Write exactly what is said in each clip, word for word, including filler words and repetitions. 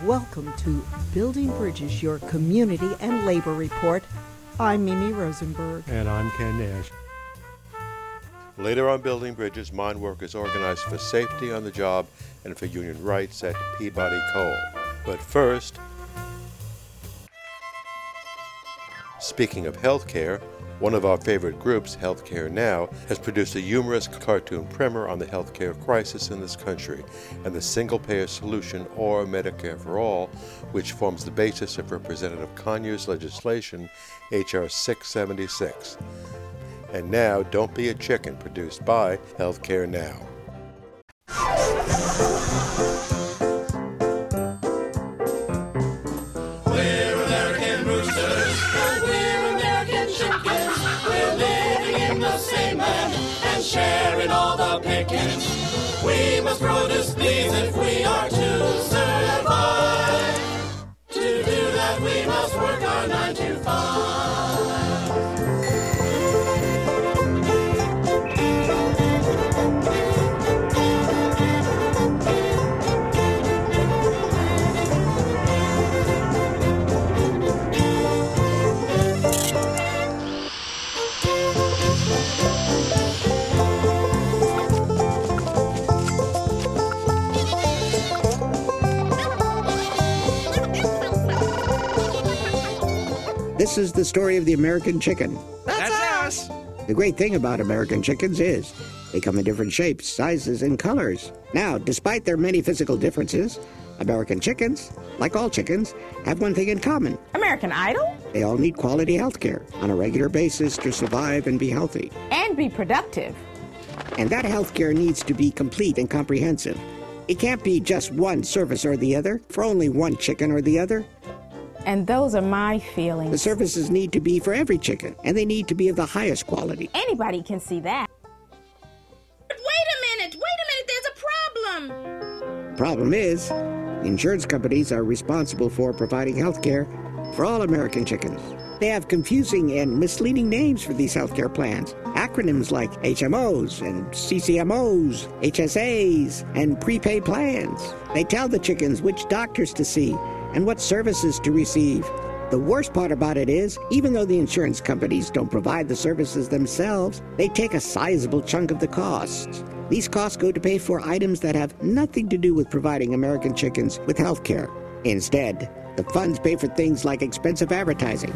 Welcome to Building Bridges, your community and labor report. I'm Mimi Rosenberg. And I'm Ken Nash. Later on Building Bridges, mine workers organized for safety on the job and for union rights at Peabody Coal. But first, speaking of healthcare, one of our favorite groups, Healthcare Now, has produced a humorous cartoon primer on the healthcare crisis in this country and the single-payer solution, or Medicare for All, which forms the basis of Representative Conyers' legislation, H R six seventy-six. And now, Don't Be a Chicken, produced by Healthcare Now. We're American roosters, and we're American chickens. We're living in the same land and sharing all the pickings. We must produce these if we are to survive. To do that, we must work our nine to five. This is the story of the American chicken. That's us! The great thing about American chickens is they come in different shapes, sizes, and colors. Now, despite their many physical differences, American chickens, like all chickens, have one thing in common. American Idol? They all need quality health care on a regular basis to survive and be healthy. And be productive. And that health care needs to be complete and comprehensive. It can't be just one service or the other for only one chicken or the other. And those are my feelings. The services need to be for every chicken, and they need to be of the highest quality. Anybody can see that. Wait a minute! Wait a minute! There's a problem! Problem is, the insurance companies are responsible for providing health care for all American chickens. They have confusing and misleading names for these health care plans. Acronyms like H M Os and C C M Os, H S As, and prepaid plans. They tell the chickens which doctors to see and what services to receive. The worst part about it is, even though the insurance companies don't provide the services themselves, they take a sizable chunk of the costs. These costs go to pay for items that have nothing to do with providing American chickens with health care. Instead, the funds pay for things like expensive advertising,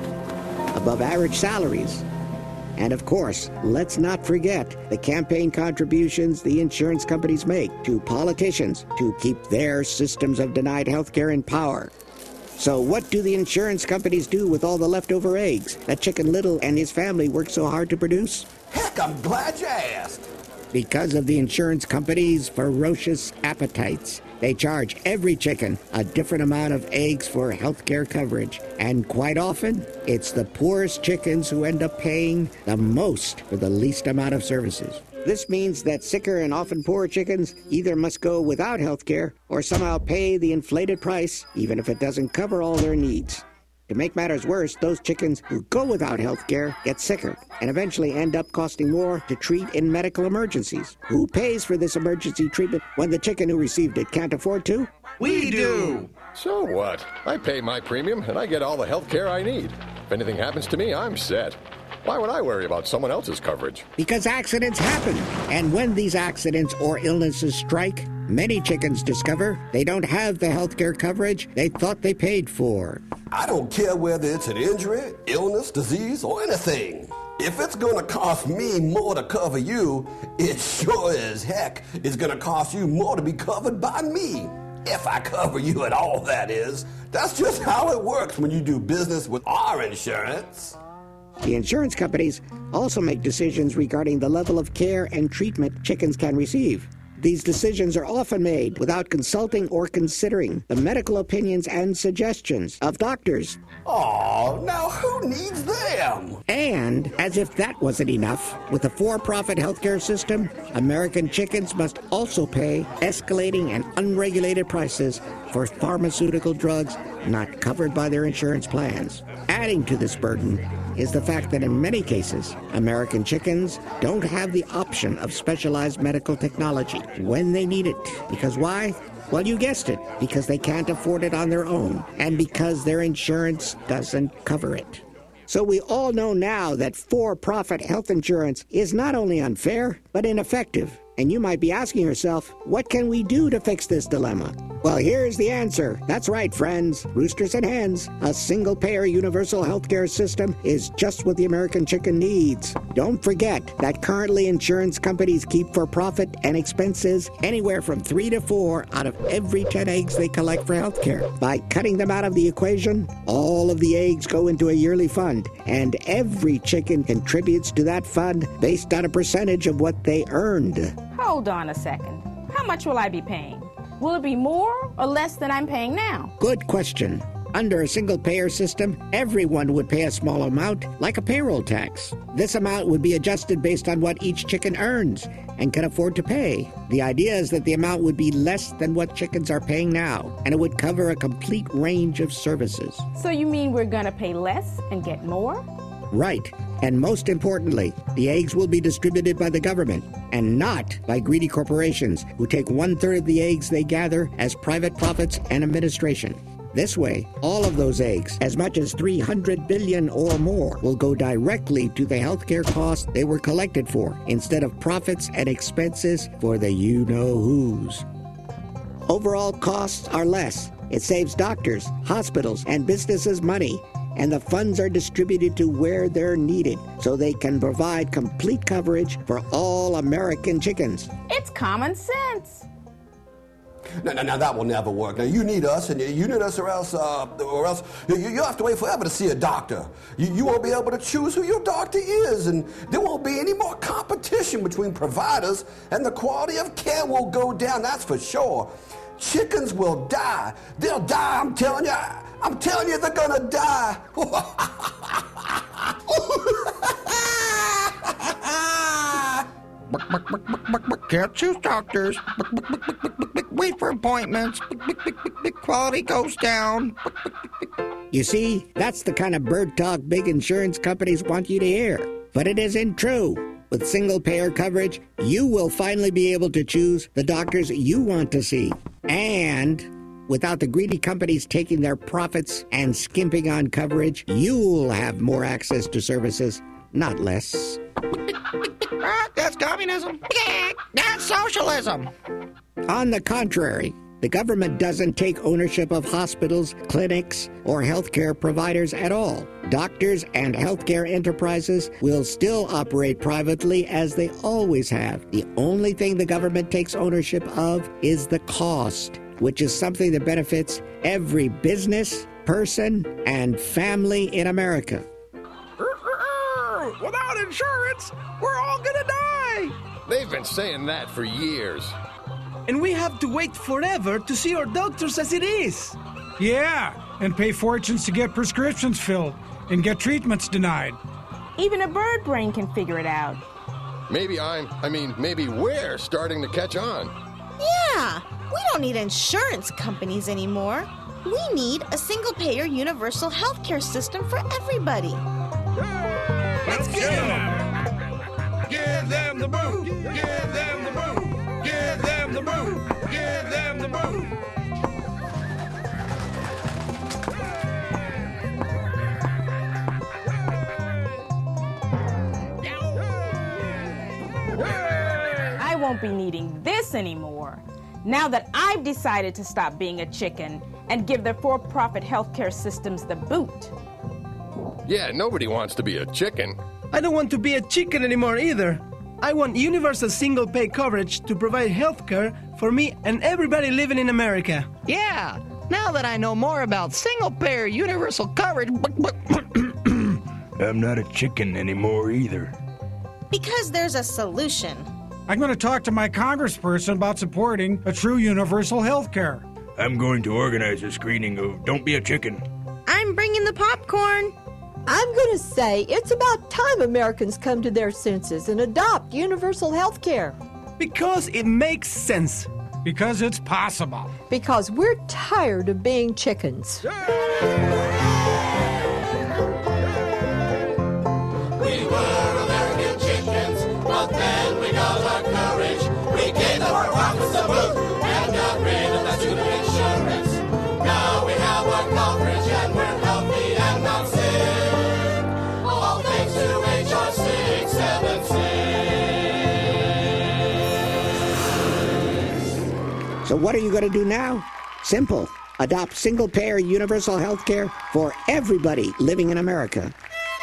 above average salaries, and of course, let's not forget the campaign contributions the insurance companies make to politicians to keep their systems of denied health care in power. So what do the insurance companies do with all the leftover eggs that Chicken Little and his family worked so hard to produce? Heck, I'm glad you asked. Because of the insurance companies' ferocious appetites, they charge every chicken a different amount of eggs for health care coverage. And quite often, it's the poorest chickens who end up paying the most for the least amount of services. This means that sicker and often poorer chickens either must go without health care or somehow pay the inflated price, even if it doesn't cover all their needs. To make matters worse, those chickens who go without health care get sicker and eventually end up costing more to treat in medical emergencies. Who pays for this emergency treatment when the chicken who received it can't afford to? We do! So what? I pay my premium and I get all the health care I need. If anything happens to me, I'm set. Why would I worry about someone else's coverage? Because accidents happen. And when these accidents or illnesses strike, many chickens discover they don't have the health care coverage they thought they paid for. I don't care whether it's an injury, illness, disease, or anything. If it's gonna cost me more to cover you, it sure as heck is gonna cost you more to be covered by me. If I cover you at all, that is. That's just how it works when you do business with our insurance. The insurance companies also make decisions regarding the level of care and treatment chickens can receive. These decisions are often made without consulting or considering the medical opinions and suggestions of doctors. Oh, now who needs them? And, as if that wasn't enough, with a for-profit healthcare system, American chickens must also pay escalating and unregulated prices for pharmaceutical drugs not covered by their insurance plans. Adding to this burden is the fact that in many cases, American chickens don't have the option of specialized medical technology when they need it. Because why? Well, you guessed it, because they can't afford it on their own, and because their insurance doesn't cover it. So we all know now that for-profit health insurance is not only unfair, but ineffective. And you might be asking yourself, what can we do to fix this dilemma? Well, here's the answer. That's right, friends. Roosters and hens. A single-payer universal healthcare system is just what the American chicken needs. Don't forget that currently insurance companies keep for profit and expenses anywhere from three to four out of every ten eggs they collect for healthcare. By cutting them out of the equation, all of the eggs go into a yearly fund, and every chicken contributes to that fund based on a percentage of what they earned. Hold on a second. How much will I be paying? Will it be more or less than I'm paying now? Good question. Under a single-payer system, everyone would pay a small amount, like a payroll tax. This amount would be adjusted based on what each chicken earns and can afford to pay. The idea is that the amount would be less than what chickens are paying now, and it would cover a complete range of services. So you mean we're going to pay less and get more? Right. And most importantly, the eggs will be distributed by the government and not by greedy corporations who take one-third of the eggs they gather as private profits and administration. This way, all of those eggs, as much as three hundred billion or more, will go directly to the healthcare costs they were collected for, instead of profits and expenses for the you-know-whos. Overall costs are less. It saves doctors, hospitals, and businesses money, and the funds are distributed to where they're needed so they can provide complete coverage for all American chickens. It's common sense. No, no, no, that will never work. Now, you need us, and you, you need us, or else, uh, or else you, you'll have to wait forever to see a doctor. You, you won't be able to choose who your doctor is, and there won't be any more competition between providers, and the quality of care will go down, that's for sure. Chickens will die. They'll die, I'm telling you. I'm telling you, they're gonna die. Can't choose doctors. Wait for appointments. Quality goes down. You see, that's the kind of bird talk big insurance companies want you to hear. But it isn't true. With single-payer coverage, you will finally be able to choose the doctors you want to see. And without the greedy companies taking their profits and skimping on coverage, you'll have more access to services, not less. That's communism. That's socialism. On the contrary, the government doesn't take ownership of hospitals, clinics, or healthcare providers at all. Doctors and healthcare enterprises will still operate privately as they always have. The only thing the government takes ownership of is the cost, which is something that benefits every business, person, and family in America. Without insurance, we're all gonna die! They've been saying that for years. And we have to wait forever to see our doctors as it is. Yeah, and pay fortunes to get prescriptions filled and get treatments denied. Even a bird brain can figure it out. Maybe I'm, I mean, maybe we're starting to catch on. Yeah, we don't need insurance companies anymore. We need a single-payer universal healthcare system for everybody. Let's get them! Give them the boot! Give them the boot! Give them the boot! Give them the boot! I won't be needing this anymore. Now that I've decided to stop being a chicken and give the for-profit healthcare systems the boot. Yeah, nobody wants to be a chicken. I don't want to be a chicken anymore either. I want universal single-pay coverage to provide health care for me and everybody living in America. Yeah, now that I know more about single-payer universal coverage... I'm not a chicken anymore either. Because there's a solution. I'm going to talk to my congressperson about supporting a true universal health care. I'm going to organize a screening of Don't Be a Chicken. I'm bringing the popcorn. I'm going to say it's about time Americans come to their senses and adopt universal health care. Because it makes sense. Because it's possible. Because we're tired of being chickens. We were American chickens, but then we got our courage. We gave them our profits a boot and got rid of the what are you going to do now? Simple. Adopt single-payer universal health care for everybody living in America.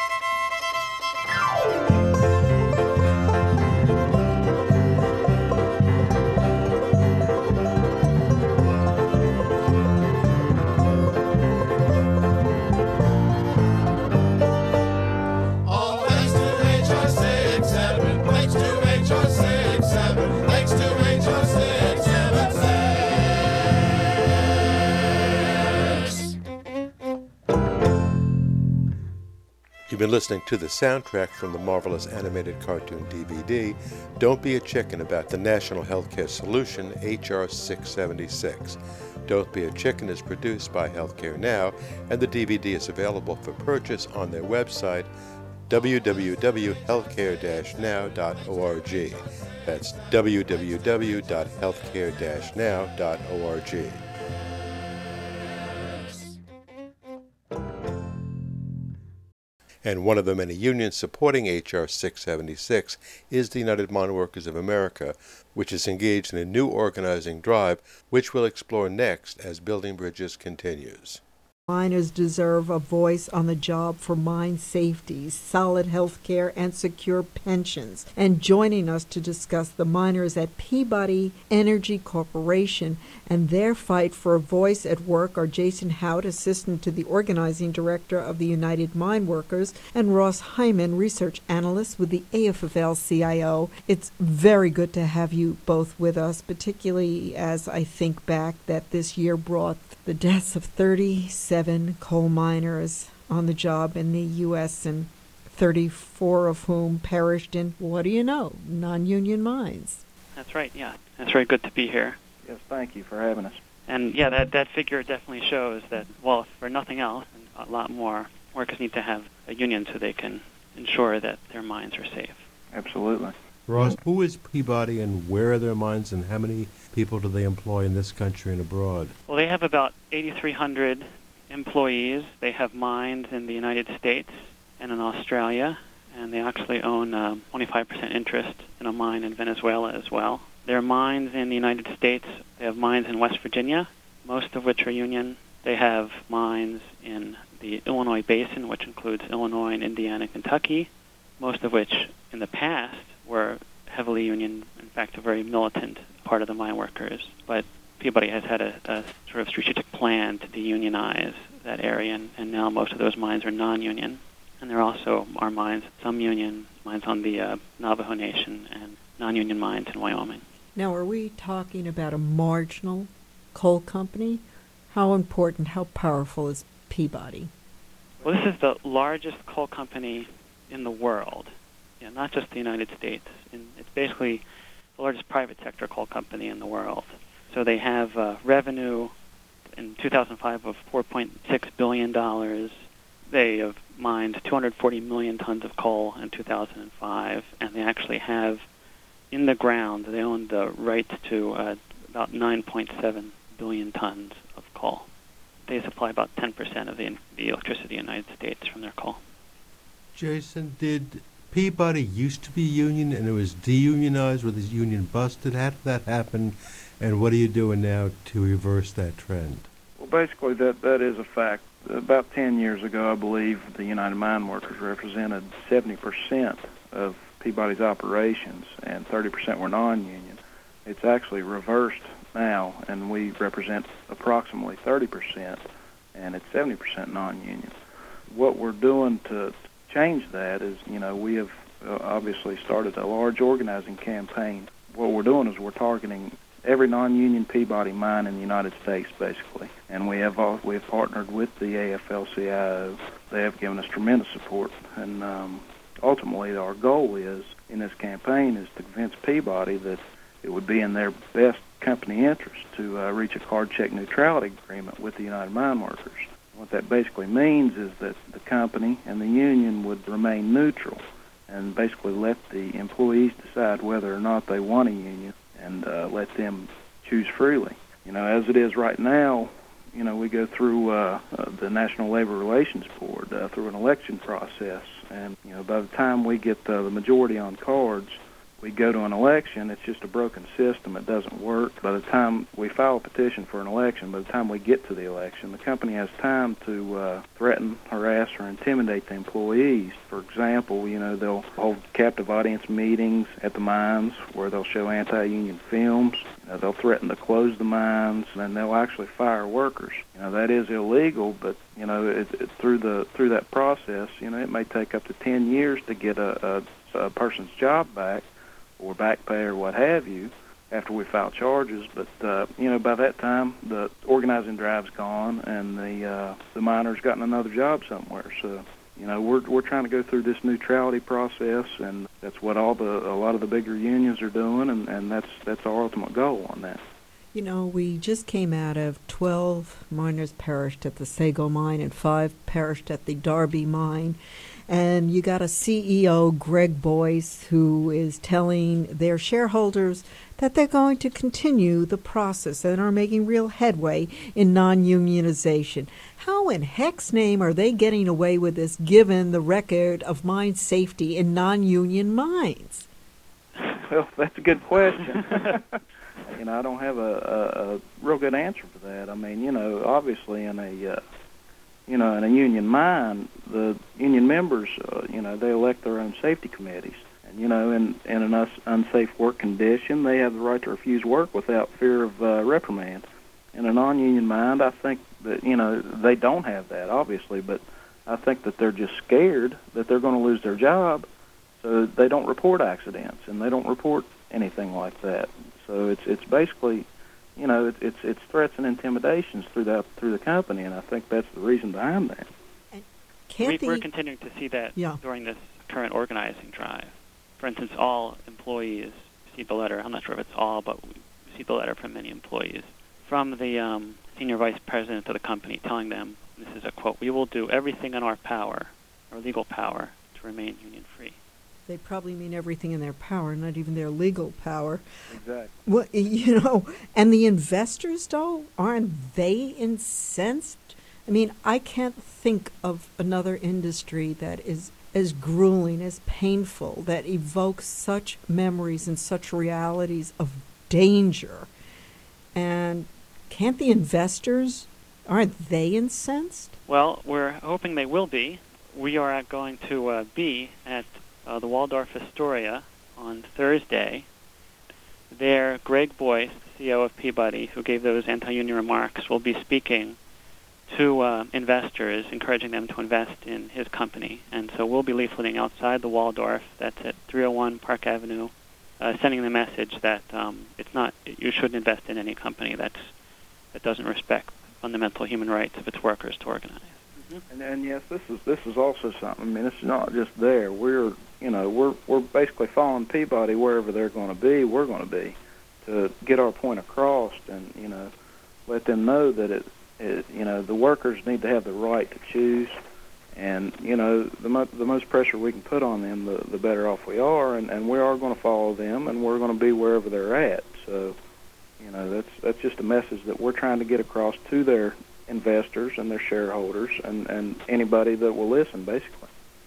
You've been listening to the soundtrack from the marvelous animated cartoon D V D, Don't Be a Chicken, about the National Healthcare Solution, H R six seventy-six. Don't Be a Chicken is produced by Healthcare Now, and the D V D is available for purchase on their website, w w w dot healthcare dash now dot org. That's w w w dot healthcare dash now dot org. And one of the many unions supporting H R six seventy-six is the United Mine Workers of America, which is engaged in a new organizing drive, which we'll explore next as Building Bridges continues. Miners deserve a voice on the job for mine safety, solid health care, and secure pensions. And joining us to discuss the miners at Peabody Energy Corporation and their fight for a voice at work are Jason Hout, Assistant to the Organizing Director of the United Mine Workers, and Ross Hyman, Research Analyst with the A F F L C I O. It's very good to have you both with us, particularly as I think back that this year brought the deaths of thirty-seven coal miners on the job in the U S and thirty-four of whom perished in, what do you know, non-union mines. That's right, yeah. It's very good to be here. Yes, thank you for having us. And yeah, that, that figure definitely shows that, well, for nothing else, and a lot more, workers need to have a union so they can ensure that their mines are safe. Absolutely. Ross, who is Peabody and where are their mines and how many people do they employ in this country and abroad? Well, they have about eighty-three hundred employees. They have mines in the United States and in Australia, and they actually own a twenty-five percent interest in a mine in Venezuela as well. Their mines in the United States, they have mines in West Virginia, most of which are union. They have mines in the Illinois Basin, which includes Illinois and Indiana and Kentucky, most of which in the past were heavily union, in fact, a very militant part of the mine workers. But Peabody has had a, a sort of strategic plan to de-unionize that area, and, and now most of those mines are non-union. And there also are mines, some union mines on the uh, Navajo Nation and non-union mines in Wyoming. Now, are we talking about a marginal coal company? How important, how powerful is Peabody? Well, this is the largest coal company in the world. Yeah, not just the United States. And it's basically the largest private sector coal company in the world. So they have uh, revenue in two thousand five of four point six billion dollars. They have mined two hundred forty million tons of coal in two thousand five, and they actually have in the ground, they own the rights to uh, about nine point seven billion tons of coal. They supply about ten percent of the, the electricity in the United States from their coal. Jason, did Peabody used to be union and it was deunionized with his union busted? How did that happen, and what are you doing now to reverse that trend? Well, basically, that, that is a fact. About ten years ago, I believe, the United Mine Workers represented seventy percent of Peabody's operations, and thirty percent were non-union. It's actually reversed now, and we represent approximately thirty percent, and it's seventy percent non-union. What we're doing to change that is, you know, we have uh, obviously started a large organizing campaign. What we're doing is we're targeting every non-union Peabody mine in the United States, basically. And we have all, we have partnered with the A F L C I O. They have given us tremendous support. And um, ultimately, our goal is, in this campaign, is to convince Peabody that it would be in their best company interest to uh, reach a card check neutrality agreement with the United Mine Workers. What that basically means is that the company and the union would remain neutral and basically let the employees decide whether or not they want a union and uh, let them choose freely. You know, as it is right now, you know, we go through uh, uh, the National Labor Relations Board uh, through an election process, and, you know, by the time we get uh, the majority on cards, we go to an election, it's just a broken system. It doesn't work. By the time we file a petition for an election, by the time we get to the election, the company has time to uh, threaten, harass, or intimidate the employees. For example, you know, they'll hold captive audience meetings at the mines where they'll show anti-union films. You know, they'll threaten to close the mines, and they'll actually fire workers. You know, that is illegal, but, you know, it, it, through the through that process, you know, it may take up to ten years to get a, a, a person's job back, or back pay or what have you, after we file charges. But, uh, you know, by that time, the organizing drive's gone, and the uh, the miner's gotten another job somewhere. So, you know, we're we're trying to go through this neutrality process, and that's what all the a lot of the bigger unions are doing, and, and that's that's our ultimate goal on that. You know, we just came out of twelve miners perished at the Sago mine and five perished at the Darby mine. And you got a C E O, Greg Boyce, who is telling their shareholders that they're going to continue the process and are making real headway in non-unionization. How in heck's name are they getting away with this, given the record of mine safety in non-union mines? Well, that's a good question. You know, I don't have a, a, a real good answer for that. I mean, you know, obviously in a uh, you know, in a union mine, the union members, uh, you know, they elect their own safety committees. And, you know, in, in an us- unsafe work condition, they have the right to refuse work without fear of uh, reprimand. In a non-union mine, I think that, you know, they don't have that, obviously, but I think that they're just scared that they're going to lose their job, so they don't report accidents, and they don't report anything like that. So it's it's basically... You know, it, it's it's threats and intimidations through the through the company, and I think that's the reason behind that. We, we're continuing to see that yeah. during this current organizing drive. For instance, all employees received a letter. I'm not sure if it's all, but we received a letter from many employees from the um, senior vice president of the company, telling them, this is a quote, "We will do everything in our power, our legal power, to remain union free." They probably mean everything in their power, not even their legal power. Exactly. Well, you know, and the investors, though, aren't they incensed? I mean, I can't think of another industry that is as grueling, as painful, that evokes such memories and such realities of danger. And can't the investors, aren't they incensed? Well, we're hoping they will be. We are going to uh, be at Uh, the Waldorf Astoria on Thursday. There, Greg Boyce, the C E O of Peabody, who gave those anti-union remarks, will be speaking to uh, investors, encouraging them to invest in his company. And so we'll be leafleting outside the Waldorf, that's at three oh one Park Avenue, uh, sending the message that um, it's not, you shouldn't invest in any company that's, that doesn't respect fundamental human rights of its workers to organize. And, and yes, this is this is also something. I mean, it's not just there. We're you know we're we're basically following Peabody wherever they're going to be. We're going to be to get our point across, and you know let them know that it, it you know the workers need to have the right to choose, and you know the mo- the most pressure we can put on them, the the better off we are, and, and we are going to follow them, and we're going to be wherever they're at. So you know that's that's just a message that we're trying to get across to their investors and their shareholders and, and anybody that will listen, basically.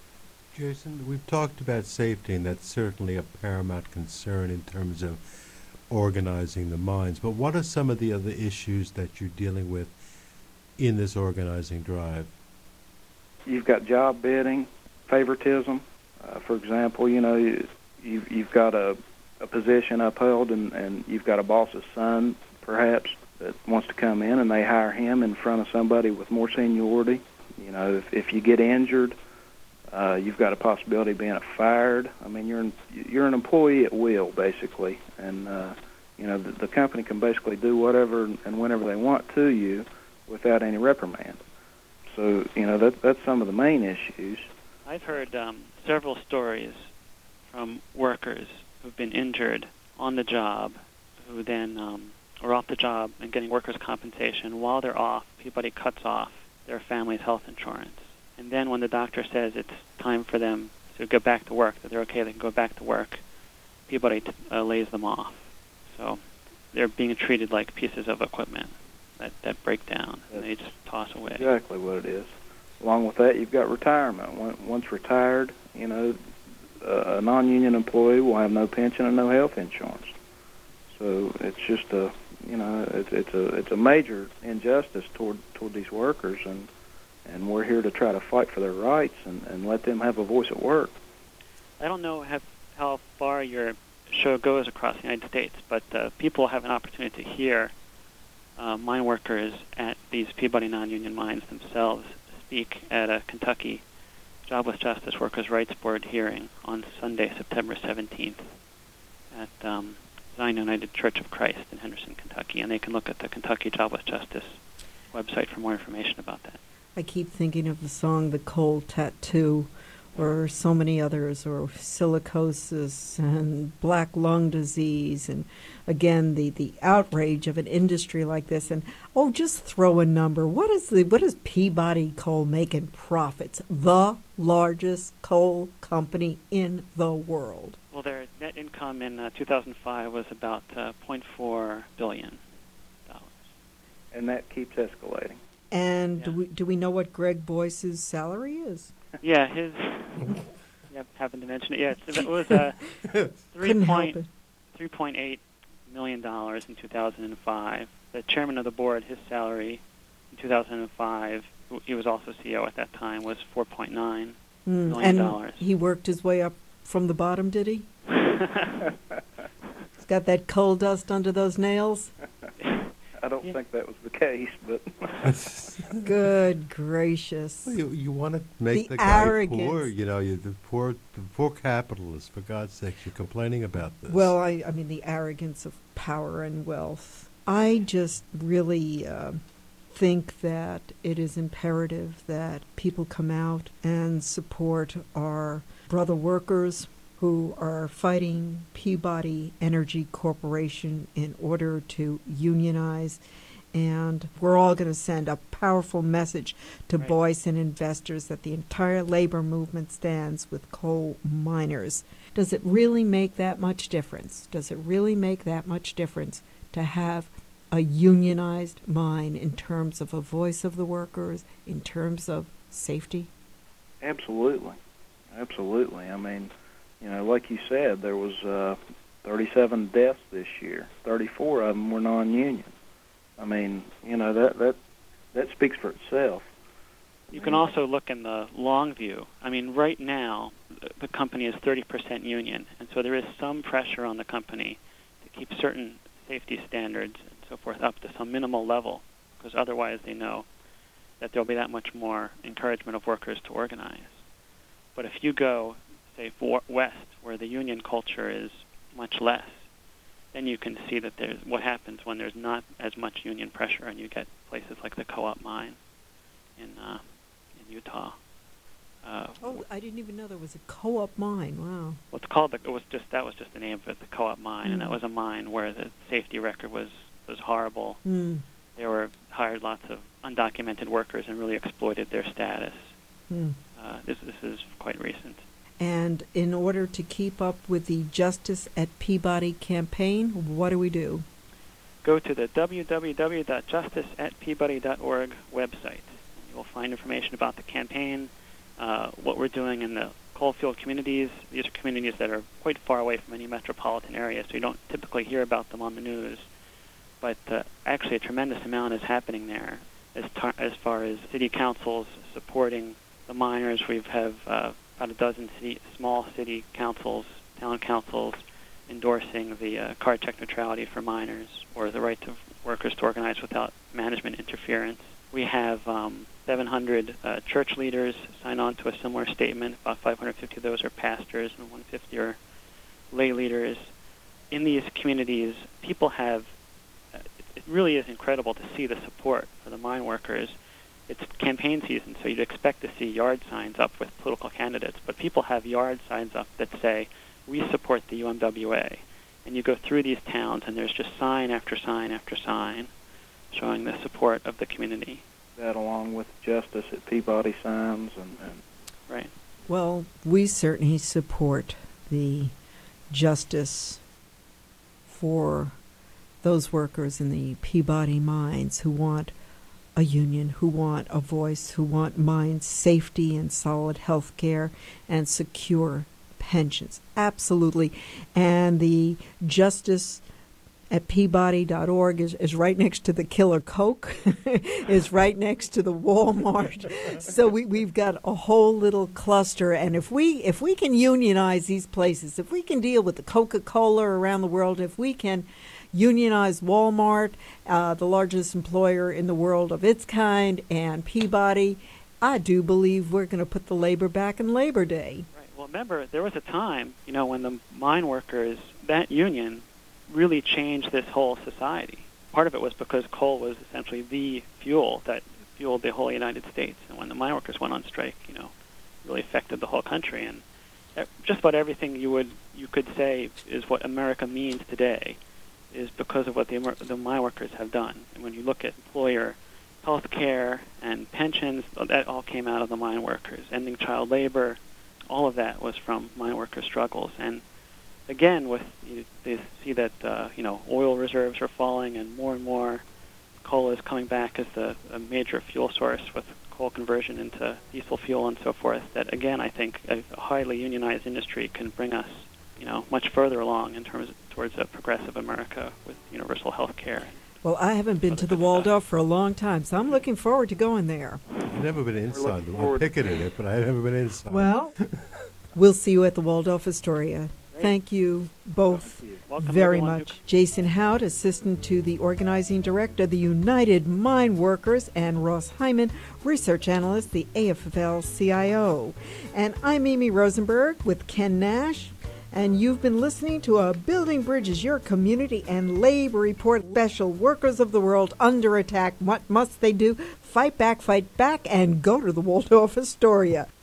Jason, we've talked about safety, and that's certainly a paramount concern in terms of organizing the mines. But what are some of the other issues that you're dealing with in this organizing drive? You've got job bidding, favoritism. Uh, for example, you know, you, you've, you've got a, a position upheld, and, and you've got a boss's son, perhaps, that wants to come in, and they hire him in front of somebody with more seniority. You know, if, if you get injured, uh, you've got a possibility of being fired. I mean, you're an, you're an employee at will, basically, and uh, you know the, the company can basically do whatever and whenever they want to you without any reprimand. So, you know, that that's some of the main issues. I've heard um, several stories from workers who've been injured on the job, who then um, are off the job and getting workers' compensation. While they're off, Peabody cuts off their family's health insurance. And then when the doctor says it's time for them to go back to work, that they're okay, they can go back to work, Peabody t- uh, lays them off. So they're being treated like pieces of equipment that, that break down, and they just toss away. Exactly what it is. Along with that, you've got retirement. Once retired, you know, a non-union employee will have no pension and no health insurance. So it's just a, you know, it's, it's a it's a major injustice toward toward these workers, and and we're here to try to fight for their rights and, and let them have a voice at work. I don't know how, how far your show goes across the United States, but uh, people have an opportunity to hear uh, mine workers at these Peabody non-union mines themselves speak at a Kentucky Jobless Justice Workers' Rights Board hearing on Sunday, September seventeenth at um, Zion United Church of Christ in Henderson, Kentucky, and they can look at the Kentucky Jobless Justice website for more information about that. I keep thinking of the song The Cold Tattoo, or so many others, or silicosis and black lung disease, and again the, the outrage of an industry like this. And oh, just throw a number. What is the what is Peabody Coal making profits? The largest coal company in the world. Well, their net income in uh, two thousand five was about uh, zero point four billion dollars, and that keeps escalating. And yeah. do we do we know what Greg Boyce's salary is? Yeah, his. Yeah, happened to mention it. Yeah, it's, it was uh, three point three point eight million dollars in two thousand and five. The chairman of the board, his salary in two thousand and five, he was also C E O at that time, was four point nine mm, million dollars. And he worked his way up from the bottom, did he? He's got that coal dust under those nails. I don't yeah. think that was the case, but good gracious! Well, you you want to make the, the guy arrogance. poor, you know, you the poor the poor capitalist. For God's sake, you're complaining about this. Well, I I mean the arrogance of power and wealth. I just really uh, think that it is imperative that people come out and support our brother workers who are fighting Peabody Energy Corporation in order to unionize. And we're all going to send a powerful message to right. Boyce and investors that the entire labor movement stands with coal miners. Does it really make that much difference? Does it really make that much difference to have a unionized mine in terms of a voice of the workers, in terms of safety? Absolutely. Absolutely. I mean, you know, like you said, there was uh, thirty-seven deaths this year. thirty-four of them were non-union. I mean, you know, that that that speaks for itself. You can also look in the long view. I mean, right now, the company is thirty percent union, and so there is some pressure on the company to keep certain safety standards and so forth up to some minimal level, because otherwise they know that there will be that much more encouragement of workers to organize. But if you go, say, for west, where the union culture is much less, then you can see that there's what happens when there's not as much union pressure, and you get places like the Co-op mine in uh, in Utah. Uh, oh, I didn't even know there was a Co-op mine. Wow. Well, it's called the, it was just that was just the name of it, the Co-op mine, mm. and that was a mine where the safety record was was horrible. Mm. They were hired lots of undocumented workers and really exploited their status. Mm. Uh, this this is quite recent. And in order to keep up with the Justice at Peabody campaign, what do we do? Go to the w w w dot justice at peabody dot org website. You will find information about the campaign, uh, what we're doing in the coalfield communities. These are communities that are quite far away from any metropolitan area, so you don't typically hear about them on the news. But uh, actually a tremendous amount is happening there as, tar- as far as city councils supporting the miners. We have uh, about a dozen city, small city councils, town councils, endorsing the uh, card check neutrality for miners, or the right of workers to organize without management interference. We have um, seven hundred uh, church leaders sign on to a similar statement. About five hundred fifty of those are pastors, and one hundred fifty are lay leaders. In these communities, people have, uh, it, it really is incredible to see the support for the mine workers. It's campaign season, so you'd expect to see yard signs up with political candidates, but people have yard signs up that say, "We support the U M W A." And you go through these towns, and there's just sign after sign after sign showing the support of the community. That along with Justice at Peabody signs. and, and Right. Well, we certainly support the justice for those workers in the Peabody mines who want a union, who want a voice, who want mine safety and solid health care and secure pensions. Absolutely. And the Justice at Peabody dot org is, is right next to the Killer Coke, is right next to the Walmart. So we, we've got a whole little cluster. And if we if we can unionize these places, if we can deal with the Coca-Cola around the world, if we can unionize Walmart, uh, the largest employer in the world of its kind, and Peabody, I do believe we're going to put the labor back in Labor Day. Right. Well, remember, there was a time, you know, when the mine workers, that union, really changed this whole society. Part of it was because coal was essentially the fuel that fueled the whole United States. And when the mine workers went on strike, you know, really affected the whole country. And just about everything you would you could say is what America means today is because of what the the mine workers have done. And when you look at employer health care and pensions, that all came out of the mine workers. Ending child labor, all of that was from mine worker struggles. And again, with you, they see that uh, you know oil reserves are falling, and more and more coal is coming back as the a major fuel source with coal conversion into diesel fuel and so forth. That again, I think a highly unionized industry can bring us, you know, much further along in terms of, towards a progressive America with universal health care. Well, I haven't been to the Waldorf for a long time, so I'm looking forward to going there. I've never been inside. I picketed it, but I've never been inside. Well, we'll see you at the Waldorf Astoria. Thank you both Welcome very everyone. much. Jason Hout, Assistant to the Organizing Director of the United Mine Workers, and Ross Hyman, Research Analyst, the A F L C I O. And I'm Amy Rosenberg with Ken Nash, and you've been listening to a Building Bridges, Your Community and Labor Report special. Workers of the world under attack. What must they do? Fight back, fight back, and go to the Waldorf Astoria.